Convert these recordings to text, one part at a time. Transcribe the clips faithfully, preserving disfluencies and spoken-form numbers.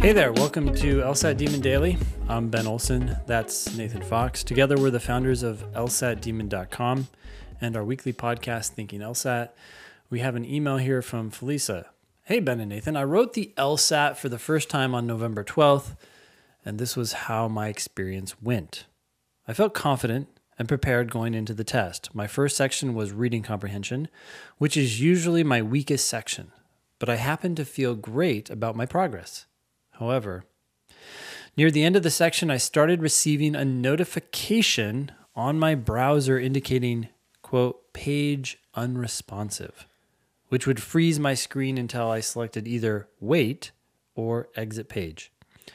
Hey there, welcome to LSAT Demon Daily. I'm Ben Olson, that's Nathan Fox. Together we're the founders of L S A T Demon dot com and our weekly podcast, Thinking LSAT. We have an email here from Felisa. Hey Ben and Nathan, I wrote the LSAT for the first time on November twelfth, and this was how my experience went. I felt confident and prepared going into the test. My first section was reading comprehension, which is usually my weakest section, but I happened to feel great about my progress. However, near the end of the section, I started receiving a notification on my browser indicating, quote, page unresponsive, which would freeze my screen until I selected either wait or exit page.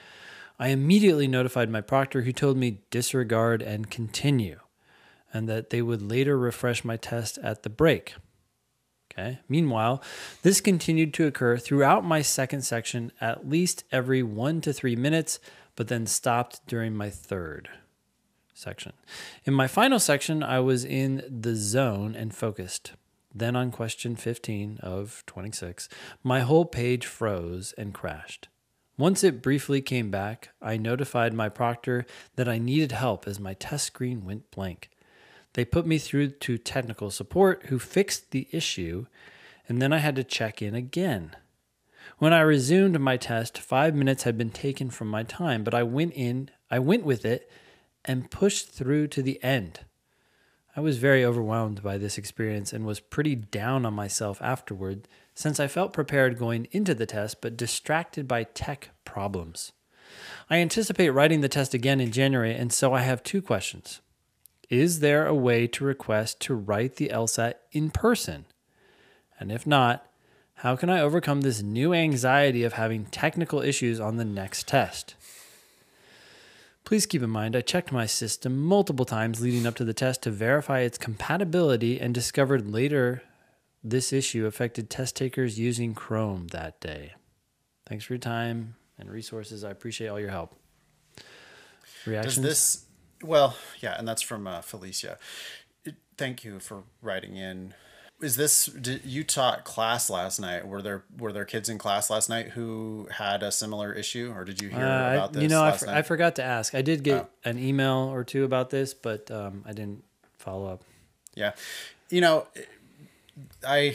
I immediately notified my proctor, who told me disregard and continue, and that they would later refresh my test at the break. Okay. Meanwhile, this continued to occur throughout my second section at least every one to three minutes, but then stopped during my third section. In my final section, I was in the zone and focused. Then on question fifteen of twenty-six, my whole page froze and crashed. Once it briefly came back, I notified my proctor that I needed help as my test screen went blank. They put me through to technical support, who fixed the issue, and then I had to check in again. When I resumed my test, five minutes had been taken from my time, but I went in, I went with it and pushed through to the end. I was very overwhelmed by this experience and was pretty down on myself afterward, since I felt prepared going into the test, but distracted by tech problems. I anticipate writing the test again in January, and so I have two questions. Is there a way to request to write the LSAT in person? And if not, how can I overcome this new anxiety of having technical issues on the next test? Please keep in mind, I checked my system multiple times leading up to the test to verify its compatibility and discovered later this issue affected test takers using Chrome that day. Thanks for your time and resources. I appreciate all your help. Reactions? Does this... Well, yeah, and that's from uh, Felicia. Thank you for writing in. Is this, did, you taught class last night. Were there were there kids in class last night who had a similar issue, or did you hear uh, about this You know, last I, night? I forgot to ask. I did get oh. an email or two about this, but um, I didn't follow up. Yeah. You know, I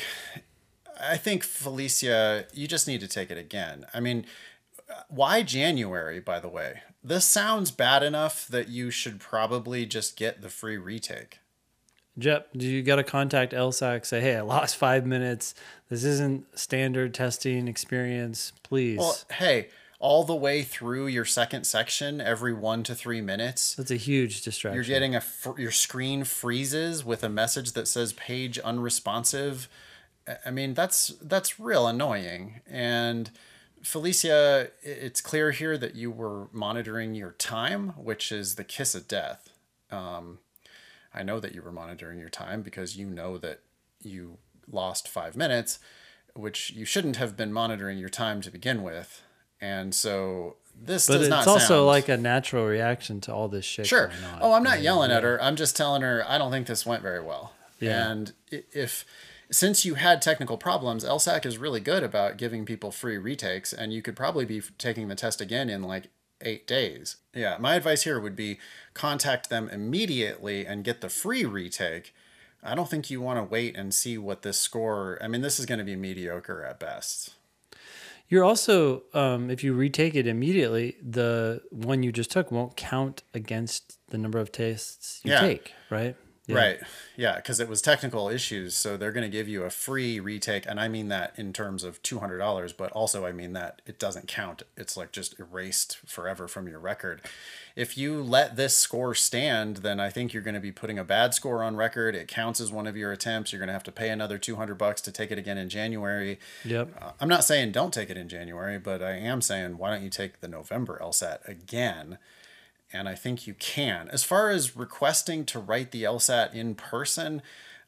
I think, Felicia, you just need to take it again. I mean, why January, by the way? This sounds bad enough that you should probably just get the free retake. Jep, do you got to contact L S A C, say, hey, I lost five minutes. This isn't standard testing experience. Please. Well, hey, all the way through your second section, every one to three minutes. That's a huge distraction. You're getting a, your screen freezes with a message that says page unresponsive. I mean, that's, that's real annoying. And Felicia, it's clear here that you were monitoring your time, which is the kiss of death. Um, I know that you were monitoring your time because you know that you lost five minutes, which you shouldn't have been monitoring your time to begin with. And so this but does not it's also sound... like a natural reaction to all this shit. Sure. Going on. Oh, I'm not yeah, yelling yeah. at her. I'm just telling her I don't think this went very well. Yeah. And if... Since you had technical problems, L S A C is really good about giving people free retakes, and you could probably be taking the test again in like eight days. Yeah, my advice here would be contact them immediately and get the free retake. I don't think you want to wait and see what this score... I mean, this is going to be mediocre at best. You're also, um, if you retake it immediately, the one you just took won't count against the number of tests you yeah. take, right? Yeah. Right. Yeah, because it was technical issues, so they're going to give you a free retake, and I mean that in terms of two hundred dollars, but also I mean that it doesn't count. It's like just erased forever from your record. If you let this score stand, then I think you're going to be putting a bad score on record. It counts as one of your attempts. You're going to have to pay another two hundred bucks to take it again in January. Yep. Uh, I'm not saying don't take it in January, but I am saying why don't you take the November LSAT again? And I think you can. As far as requesting to write the LSAT in person,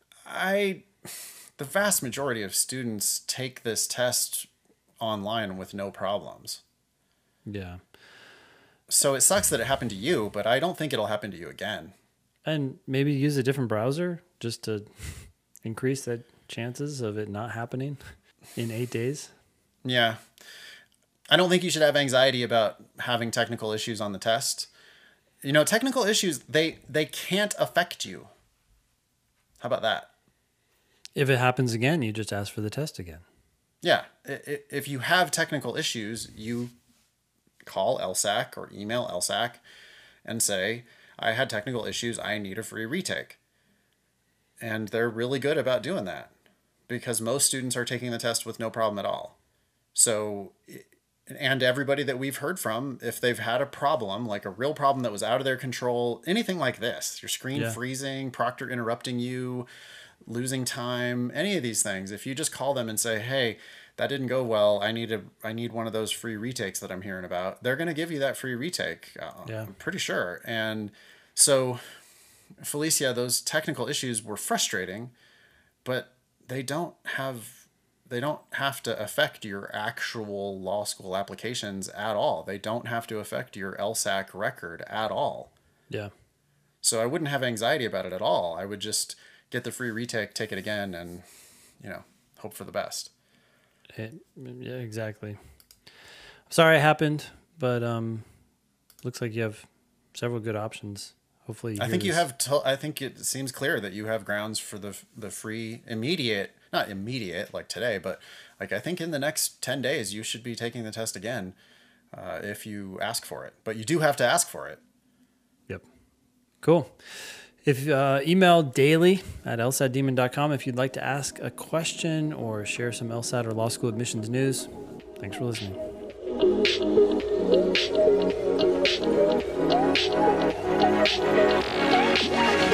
I, the vast majority of students take this test online with no problems. Yeah. So it sucks that it happened to you, but I don't think it'll happen to you again. And maybe use a different browser just to increase that chances of it not happening in eight days. Yeah. I don't think you should have anxiety about having technical issues on the test. You know, technical issues, they they can't affect you. How about that? If it happens again, you just ask for the test again. Yeah. If you have technical issues, you call L S A C or email L S A C and say, I had technical issues, I need a free retake. And they're really good about doing that because most students are taking the test with no problem at all. So, and everybody that we've heard from, if they've had a problem, like a real problem that was out of their control, anything like this, your screen yeah. freezing, proctor interrupting you, losing time, any of these things, if you just call them and say, hey, that didn't go well, I need a, I need one of those free retakes that I'm hearing about, they're going to give you that free retake. Uh, yeah. I'm pretty sure. And so, Felicia, those technical issues were frustrating, but they don't have they don't have to affect your actual law school applications at all. They don't have to affect your L S A C record at all. Yeah. So I wouldn't have anxiety about it at all. I would just get the free retake, take it again, and, you know, hope for the best. It, yeah, exactly. Sorry it happened, but um, looks like you have several good options. Hopefully, I think you have. To, I think it seems clear that you have grounds for the the free immediate, not immediate like today, but like I think in the next ten days you should be taking the test again, uh, if you ask for it. But you do have to ask for it. Yep. Cool. If uh, email daily at L S A T demon dot com if you'd like to ask a question or share some LSAT or law school admissions news. Thanks for listening. Thank you.